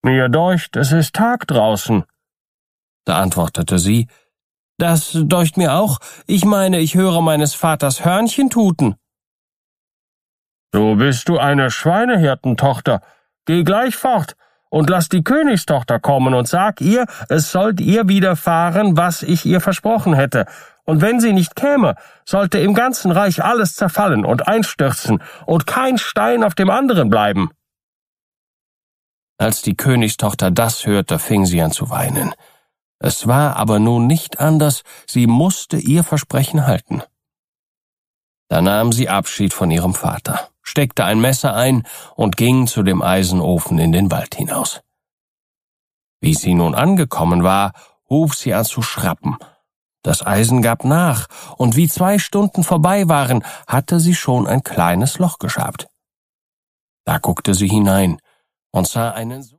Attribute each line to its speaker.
Speaker 1: »Mir deucht, es ist Tag draußen.«
Speaker 2: Da antwortete sie, »Das deucht mir auch. Ich meine, ich höre meines Vaters Hörnchen tuten.«
Speaker 1: »So bist du eine Schweinehirtentochter. Geh gleich fort und lass die Königstochter kommen und sag ihr, es sollt ihr widerfahren, was ich ihr versprochen hätte. Und wenn sie nicht käme, sollte im ganzen Reich alles zerfallen und einstürzen und kein Stein auf dem anderen bleiben.«
Speaker 2: Als die Königstochter das hörte, fing sie an zu weinen. Es war aber nun nicht anders, sie musste ihr Versprechen halten. Da nahm sie Abschied von ihrem Vater, steckte ein Messer ein und ging zu dem Eisenofen in den Wald hinaus. Wie sie nun angekommen war, hub sie an zu schrappen. Das Eisen gab nach, und wie 2 Stunden vorbei waren, hatte sie schon ein kleines Loch geschabt. Da guckte sie hinein und sah einen